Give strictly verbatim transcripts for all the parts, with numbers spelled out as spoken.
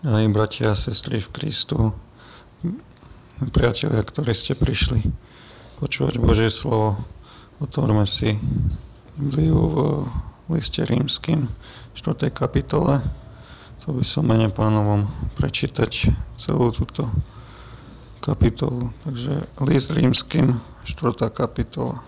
Drahí bratia a sestry v Kristu, priatelia, ktorí ste prišli počúvať Božie slovo, otvorme si Bibliu v liste rímskym, štvrtej kapitole. Chcel by som mene Pánovom prečítať celú túto kapitolu. Takže list rímskym, štvrtá kapitola.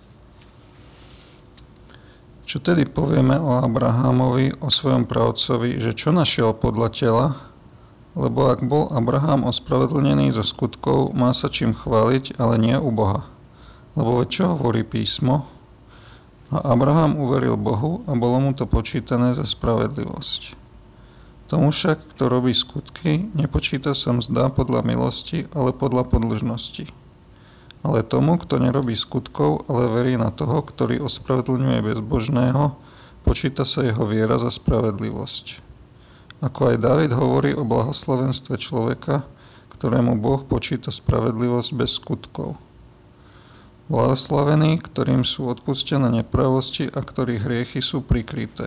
Čo tedy povieme o Abrahámovi, o svojom pravcovi, že čo našiel podľa tela? Lebo ak bol Abraham ospravedlnený zo skutkov, má sa čím chváliť, ale nie u Boha. Lebo veď čo hovorí písmo? A Abraham uveril Bohu a bolo mu to počítané za spravedlivosť. Tomu však, kto robí skutky, nepočíta sa mzda podľa milosti, ale podľa podĺžnosti. Ale tomu, kto nerobí skutkov, ale verí na toho, ktorý ospravedlňuje bezbožného, počíta sa jeho viera za spravedlivosť. Ako aj Dávid hovorí o blahoslavenstve človeka, ktorému Boh počíta spravedlivosť bez skutkov. Blahoslavení, ktorým sú odpustené nepravosti a ktorých hriechy sú prikryté.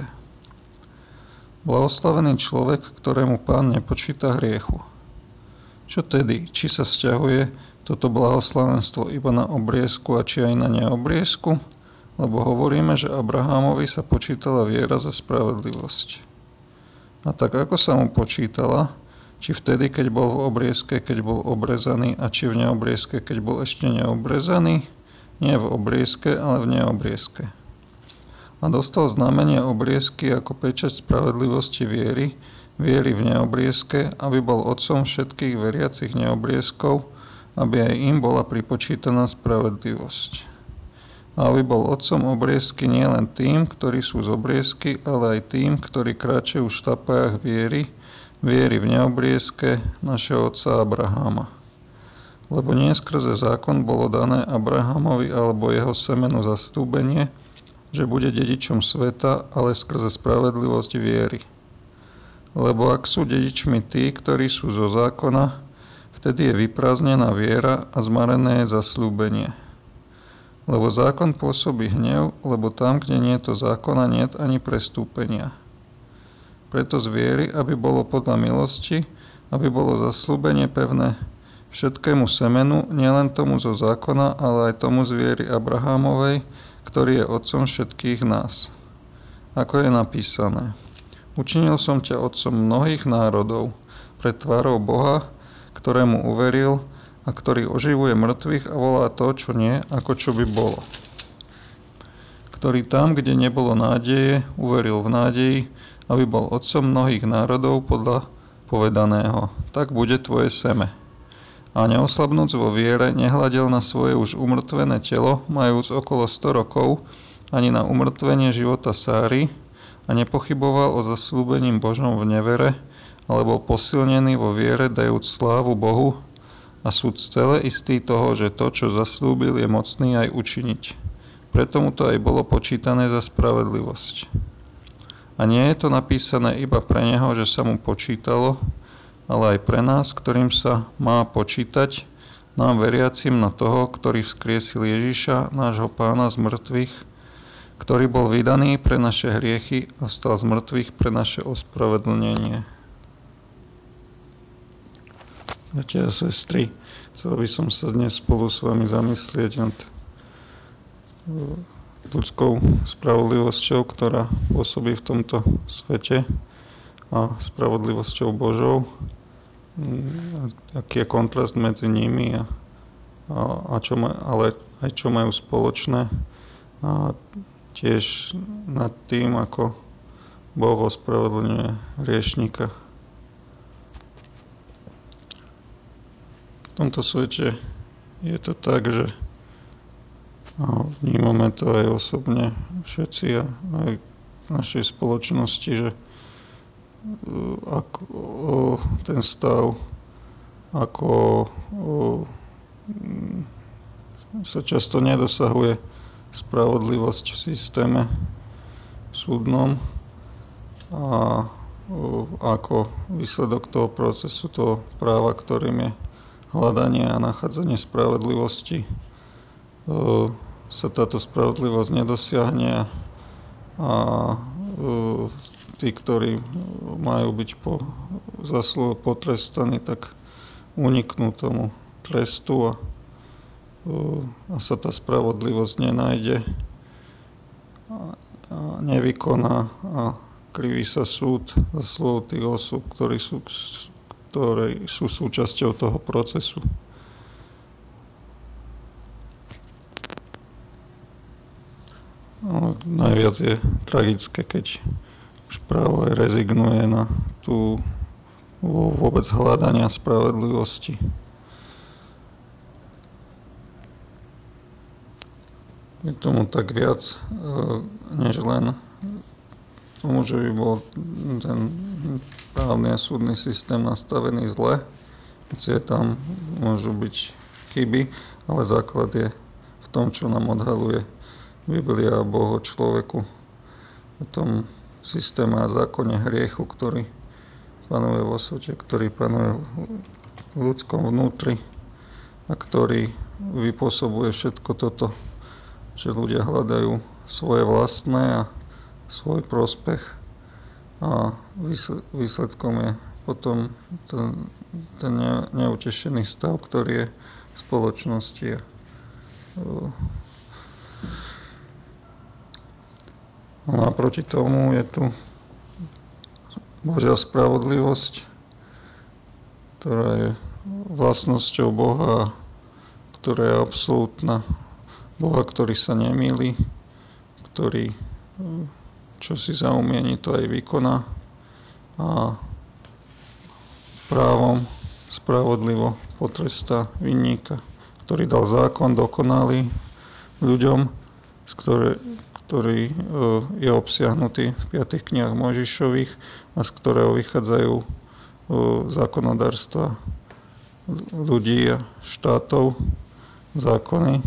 Blahoslavený človek, ktorému Pán nepočíta hriechu. Čo tedy, či sa vzťahuje toto blahoslavenstvo iba na obriezku a či aj na neobriezku? Lebo hovoríme, že Abrahámovi sa počítala viera za spravedlivosť. A tak ako sa mu počítala, či vtedy, keď bol v obriezke, keď bol obrezaný, a či v neobriezke, keď bol ešte neobrezaný? Nie v obriezke, ale v neobriezke. A dostal znamenie obriezky ako pečať spravedlivosti viery, viery v neobriezke, aby bol otcom všetkých veriacich neobriezkov, aby aj im bola pripočítaná spravedlivosť. A aby bol otcom obriezky nie len tým, ktorí sú z obriezky, ale aj tým, ktorí kráčajú v štapajách viery, viery v neobriezke našeho otca Abraháma. Lebo nie skrze zákon bolo dané Abrahamovi alebo jeho semenu zasľúbenie, že bude dedičom sveta, ale skrze spravedlivosť viery. Lebo ak sú dedičmi tí, ktorí sú zo zákona, vtedy je vyprázdnená viera a zmarené je zasľúbenie. Lebo zákon pôsobí hnev, lebo tam, kde nie je to zákona, nie je ani prestúpenia. Preto z viery, aby bolo podľa milosti, aby bolo zasľúbenie pevné všetkému semenu, nielen tomu zo zákona, ale aj tomu z viery Abrahámovej, ktorý je otcom všetkých nás. Ako je napísané: Učinil som ťa otcom mnohých národov pred tvárou Boha, ktorému uveril a ktorý oživuje mŕtvych a volá to, čo nie, ako čo by bolo. Ktorý tam, kde nebolo nádeje, uveril v nádeji, aby bol otcom mnohých národov podľa povedaného. Tak bude tvoje seme. A neoslabnúc vo viere, nehľadel na svoje už umrtvené telo, majúc okolo sto rokov, ani na umrtvenie života Sáry, a nepochyboval o zasľúbením Božom v nevere, ale bol posilnený vo viere, dajúc slávu Bohu, a súd celé istý toho, že to, čo zaslúbil, je mocný aj učiniť. Preto mu to aj bolo počítané za spravedlivosť. A nie je to napísané iba pre neho, že sa mu počítalo, ale aj pre nás, ktorým sa má počítať, nám veriacim na toho, ktorý vzkriesil Ježiša, nášho Pána z mŕtvych, ktorý bol vydaný pre naše hriechy a vstal z mŕtvych pre naše ospravedlnenie. Bratia a sestry, chcel by som sa dnes spolu s vami zamyslieť nad ľudskou spravodlivosťou, ktorá pôsobí v tomto svete, a spravodlivosťou Božou. Aký je kontrast medzi nimi, a, a, a čo ma, ale aj čo majú spoločné. A tiež nad tým, ako Boh ospravedlňuje hriešnika. V tomto svete je to tak, že vnímame to aj osobne všetci a aj v našej spoločnosti, že ako ten stav, ako sa často nedosahuje spravodlivosť v systéme súdnom, a ako výsledok toho procesu, toho práva, ktorým je hľadanie a nachádzanie spravodlivosti, sa táto spravodlivosť nedosiahne a tí, ktorí majú byť po zásluho potrestaní, tak uniknú tomu trestu a, a sa tá spravodlivosť nenájde a, a nevykoná a kriví sa súd zásluhou tých osôb, ktorí sú, ktoré sú súčasťou toho procesu. No, najviac je tragické, keď už právo aj rezignuje na tú vôbec hľadania spravodlivosti. Je tomu tak viac, než len tomu, že by bol ten právny a súdny systém nastavený zle. Hoci tam môžu byť chyby, ale základ je v tom, čo nám odhaluje Biblia a Boh o človeku, o tom systéme a zákone hriechu, ktorý panuje vo svete, ktorý panuje v ľudskom vnútri a ktorý vypôsobuje všetko toto, že ľudia hľadajú svoje vlastné a svoj prospech a výsledkom je potom ten, ten neutešený stav, ktorý je v spoločnosti. A naproti tomu je tu Božia spravodlivosť, ktorá je vlastnosťou Boha, ktorá je absolútna. Boha, ktorý sa nemýli, ktorý čo si zaumieni, to aj vykoná a právom spravodlivo potrestá vinníka, ktorý dal zákon dokonalý ľuďom, z ktoré, ktorý je obsiahnutý v piatich knihách Mojžišových a z ktorého vychádzajú zákonodárstva ľudí a štátov, zákony.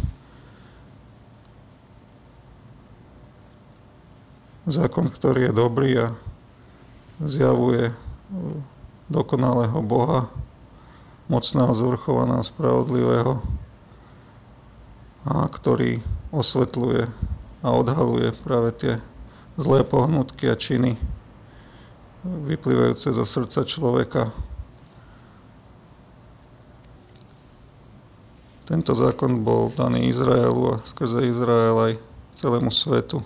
Zákon, ktorý je dobrý a zjavuje dokonalého Boha, mocného, zvrchovaného, spravodlivého a ktorý osvetľuje a odhaluje práve tie zlé pohnutky a činy vyplývajúce zo srdca človeka. Tento zákon bol daný Izraelu a skrze Izrael aj celému svetu.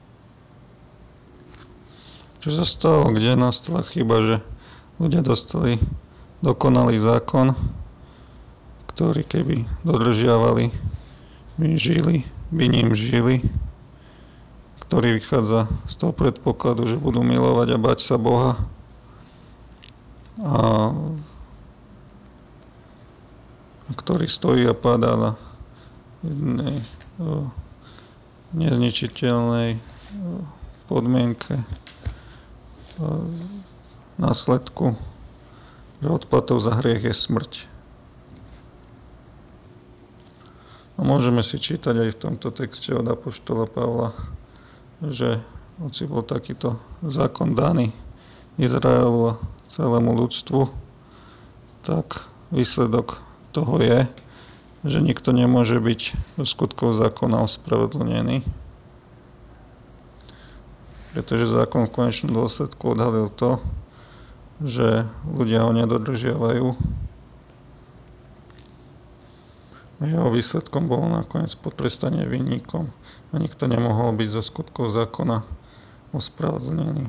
Čo sa stalo? Kde nastala chyba, že ľudia dostali dokonalý zákon, ktorý keby dodržiavali, by žili, by ním žili, ktorý vychádza z toho predpokladu, že budú milovať a bať sa Boha a ktorý stojí a padá na jednej o, nezničiteľnej o, podmienke o, následku, že odplatou za hriech je smrť. A môžeme si čítať aj v tomto texte od apoštola Pavla, že hoci bol takýto zákon daný Izraelu a celému ľudstvu, tak výsledok toho je, že nikto nemôže byť do skutkov zákona ospravedlnený. Pretože zákon v konečnom dôsledku odhalil to, že ľudia ho nedodržiavajú. A jeho výsledkom bolo nakoniec potrestanie vinníkom a nikto nemohol byť zo skutkov zákona ospravedlnený.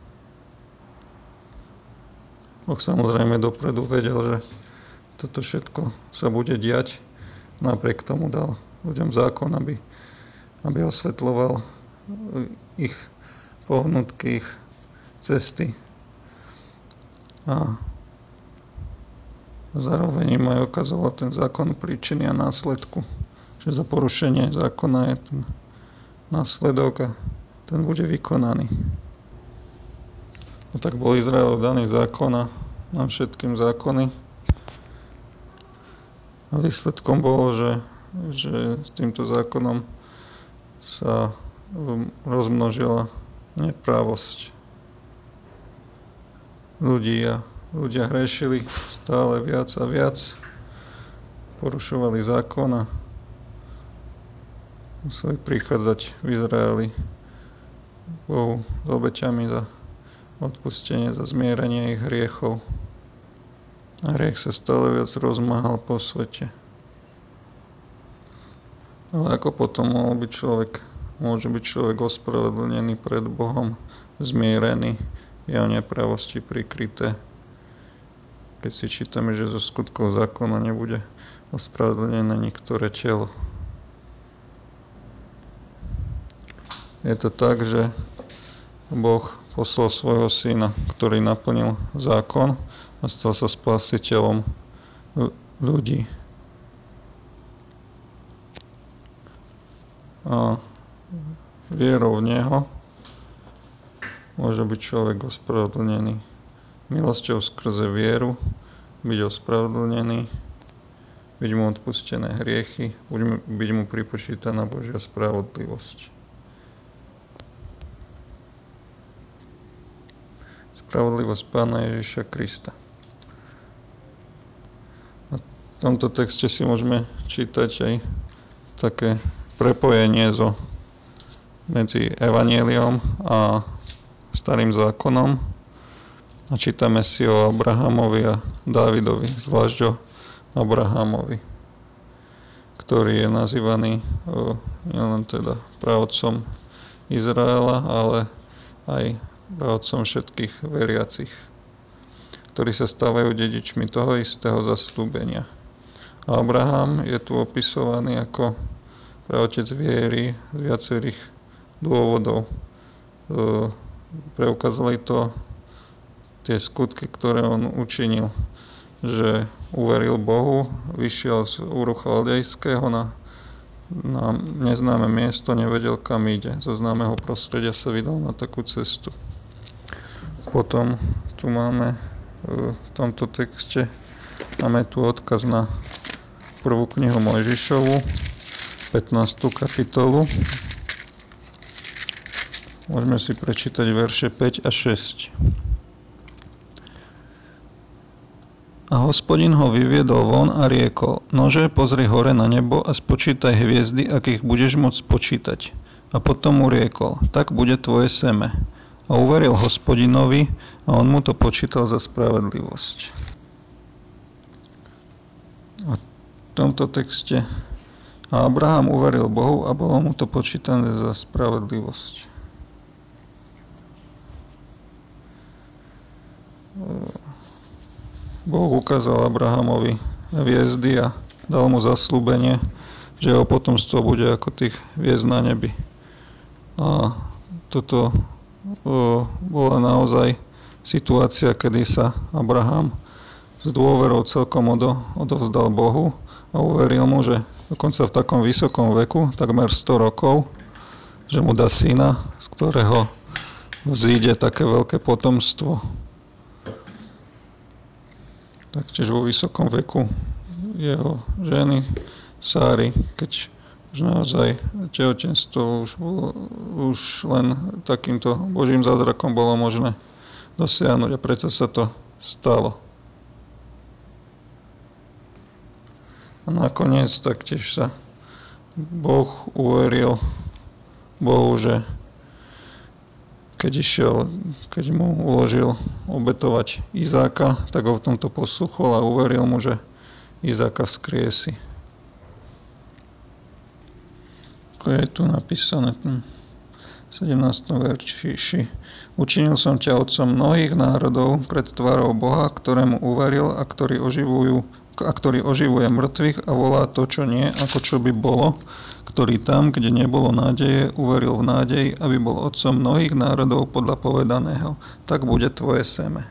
Boh samozrejme dopredu vedel, že toto všetko sa bude diať. Napriek tomu dal ľuďom zákon, aby, aby osvetľoval ich pohnutky, ich cesty. A zároveň im aj ukazoval ten zákon príčiny a následku. Že za porušenie zákona je ten následok a ten bude vykonaný. No tak bol Izrael daný zákon a nám všetkým zákony. A výsledkom bolo, že, že s týmto zákonom sa rozmnožila neprávosť ľudí a ľudia hrešili stále viac a viac, porušovali zákon a museli prichádzať v Izraeli Bohu s obeťami za odpustenie, za zmierenie ich hriechov. A hriech sa stále viac rozmáhal po svete. Ale ako potom mohol byť človek, môže byť človek ospravedlnený pred Bohom, zmierený, jeho nepravosti prikryté. Keď si čítame, že zo skutkov zákona nebude ospravedlnené niektoré telo. Je to tak, že Boh poslal svojho syna, ktorý naplnil zákon a stal sa spasiteľom ľudí. A vierou v Neho môže byť človek ospravedlnený. Milosťou skrze vieru byť ospravedlnený, byť mu odpustené hriechy, byť mu pripočítaná Božia spravodlivosť. Spravodlivosť Pána Ježiša Krista. A v tomto texte si môžeme čítať aj také prepojenie so, medzi Evanjeliom a Starým zákonom. A čítame si o Abrahamovi a Dávidovi, zvlášť o Abrahamovi, ktorý je nazývaný o, nielen teda pravodcom Izraela, ale aj pravodcom všetkých veriacich, ktorí sa stávajú dedičmi toho istého zasľúbenia. A Abraham je tu opisovaný ako praotec viery z viacerých dôvodov. Preukázali to tie skutky, ktoré on učinil, že uveril Bohu, vyšiel z Úru Chaldejského na, na neznáme miesto, nevedel kam ide. Zo známeho prostredia sa vydal na takú cestu. Potom tu máme v tomto texte máme tu odkaz na prvú knihu Mojžišovu, pätnástu kapitolu. Môžeme si prečítať verše päť a šesť. A Hospodin ho vyviedol von a riekol: Nože, pozri hore na nebo a spočítaj hviezdy, ak ich budeš môcť spočítať. A potom mu riekol: Tak bude tvoje seme. A uveril Hospodinovi a on mu to počítal za spravedlivosť. A v tomto texte a Abraham uveril Bohu a bolo mu to počítané za spravedlivosť. Boh ukázal Abrahamovi hviezdy a dal mu zasľúbenie, že jeho potomstvo bude ako tých hviezd na nebi. A toto o, bola naozaj situácia, kedy sa Abraham s dôverou celkom odo, odovzdal Bohu a uveril mu, že dokonca v takom vysokom veku, takmer sto rokov, že mu dá syna, z ktorého vzíde také veľké potomstvo. Taktiež vo vysokom veku jeho ženy Sáry, keď už naozaj tehotenstvo už, bolo, už len takýmto Božím zázrakom bolo možné dosiahnuť a predsa sa to stalo. A nakoniec taktiež sa Boh uveril Bohu, že keď išiel, keď mu uložil obetovať Izáka, tak ho v tomto poslúchol a uveril mu, že Izáka vzkriesi. Ako je tu napísané v sedemnástom verši. Učinil som ťa otcom mnohých národov pred tvárou Boha, ktorému uveril a ktorý oživujú a ktorý oživuje mŕtvych a volá to, čo nie, ako čo by bolo, ktorý tam, kde nebolo nádeje, uveril v nádej, aby bol otcom mnohých národov podľa povedaného. Tak bude tvoje seme.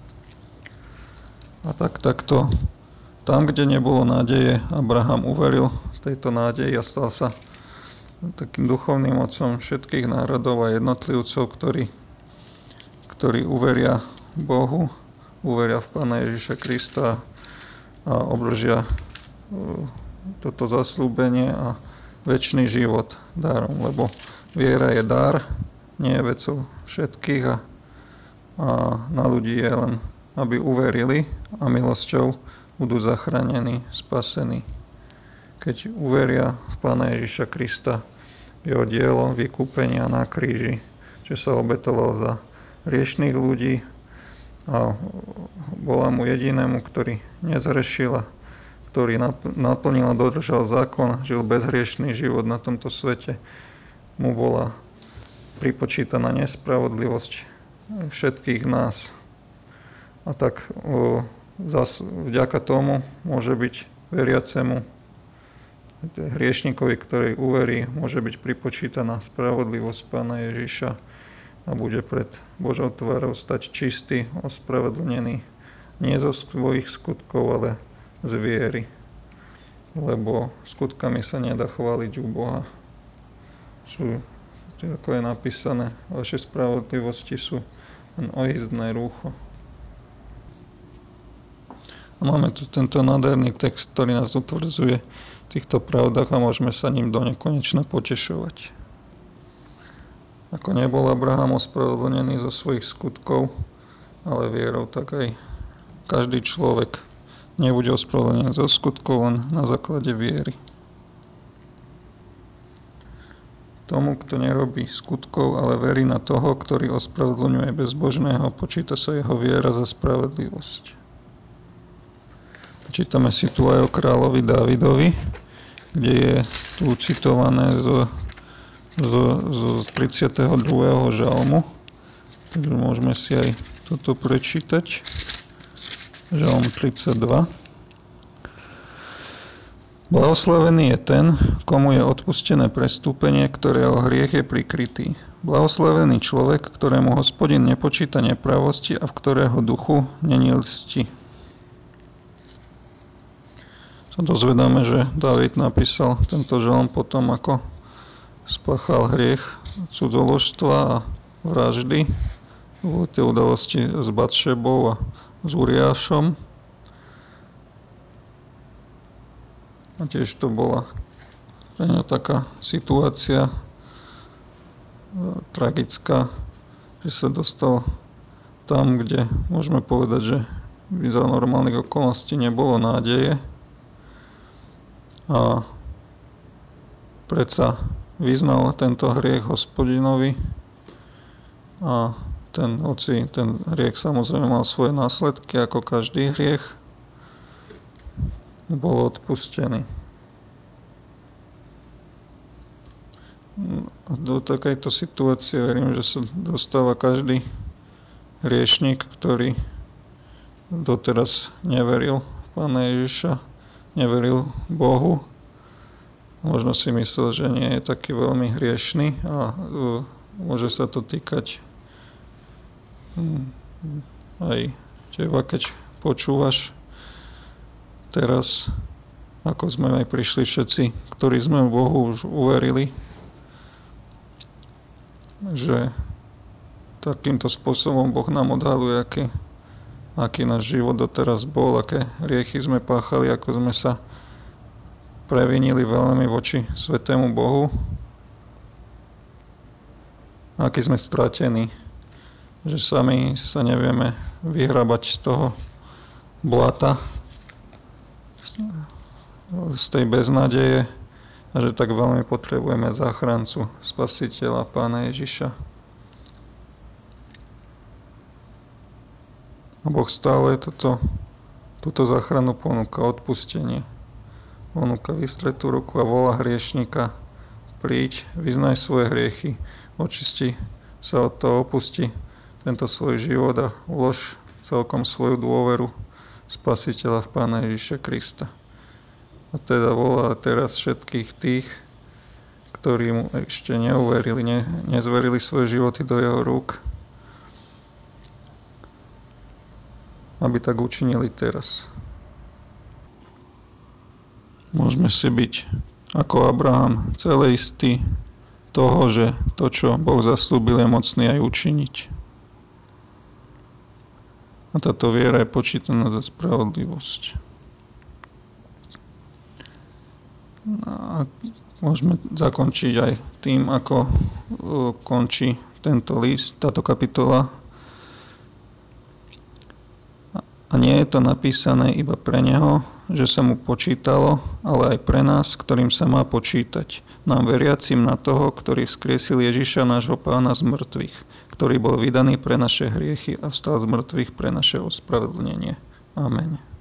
A tak takto, tam, kde nebolo nádeje, Abraham uveril tejto nádeji a stal sa takým duchovným otcom všetkých národov a jednotlivcov, ktorí, ktorí uveria Bohu, uveria v Pána Ježiša Krista a obdržia toto zasľúbenie a večný život darom, lebo viera je dar, nie je vecou všetkých a, a na ľudí je len, aby uverili a milosťou budú zachránení, spasení. Keď uveria v Pána Ježiša Krista, jeho dielo vykúpenia na kríži, že sa obetoval za hriešných ľudí a bola mu jedinému, ktorý nezhrešil, ktorý naplnil a dodržal zákon, žil bezhriešný život na tomto svete, mu bola pripočítaná nespravodlivosť všetkých nás. A tak o, zas, vďaka tomu môže byť veriacemu hriešnikovi, ktorý uverí, môže byť pripočítaná spravodlivosť Pána Ježiša a bude pred Božou tvárou stať čistý, ospravedlnený, nie zo svojich skutkov, ale z viery. Lebo skutkami sa nedá chváliť u Boha. Sú, ako je napísané, vaše spravodlivosti sú len ojízdné rúcho. A máme tu tento nádherný text, ktorý nás utvrdzuje v týchto pravdách a môžeme sa ním do nekonečna potešovať. Ako nebol Abraham ospravedlnený zo svojich skutkov, ale vierou, tak aj každý človek nebude ospravedlnený zo skutkov, len na základe viery. Tomu, kto nerobí skutkov, ale verí na toho, ktorý ospravedlňuje bezbožného, počíta sa jeho viera za spravedlivosť. Čítame si tu aj o kráľovi Dávidovi, kde je tu citované zo, zo, zo tridsiateho druhého žalmu. Takže môžeme si aj toto prečítať. Žalm tridsaťdva. Blahoslavený je ten, komu je odpustené prestúpenie, ktorého hriech je prikrytý. Blahoslavený človek, ktorému Hospodin nepočíta nepravosti a v ktorého duchu není lsti. Sa dozvedáme, že Dávid napísal tento žalm potom, ako spáchal hriech cudzoložstva a vraždy. Boli tie udalosti s Batšebou a s Uriášom. A tiež to bola pre ňa taká situácia tragická, že sa dostal tam, kde môžeme povedať, že by za normálnych okolností nebolo nádeje. A predsa vyznal tento hriech Hospodinovi a ten, hoci ten hriech samozrejme mal svoje následky, ako každý hriech, bol odpustený. A do takejto situácie verím, že sa dostáva každý hriešnik, ktorý doteraz neveril v Pána Ježiša, neveril Bohu. Možno si myslel, že nie je taký veľmi hriešný a uh, môže sa to týkať um, aj teba, keď počúvaš teraz, ako sme aj prišli všetci, ktorí sme v Bohu už uverili, že takýmto spôsobom Boh nám odhaluje, aký aký náš život doteraz bol, aké hriechy sme páchali, ako sme sa previnili veľmi voči Svätému Bohu, aký sme stratení, že sami sa nevieme vyhrabať z toho blata, z tej beznádeje a že tak veľmi potrebujeme záchrancu, Spasiteľa, Pána Ježiša. A Boh stále toto, túto záchranu ponúka, odpustenie. Ponúka vystretú ruku a volá hriešnika: príď, vyznaj svoje hriechy, očisti sa od toho, opusti tento svoj život a vlož celkom svoju dôveru Spasiteľa v Pána Ježiša Krista. A teda volá teraz všetkých tých, ktorí mu ešte neuverili, ne, nezverili svoje životy do jeho rúk, aby tak učinili teraz. Môžeme si byť ako Abraham celé istý toho, že to, čo Boh zaslúbil, je mocný aj učiniť. A táto viera je počítaná za spravodlivosť. A môžeme zakončiť aj tým, ako končí tento list, táto kapitola. A nie je to napísané iba pre neho, že sa mu počítalo, ale aj pre nás, ktorým sa má počítať. Nám veriacim na toho, ktorý vzkriesil Ježiša, nášho Pána z mŕtvych, ktorý bol vydaný pre naše hriechy a vstal z mŕtvych pre naše ospravedlnenie. Amen.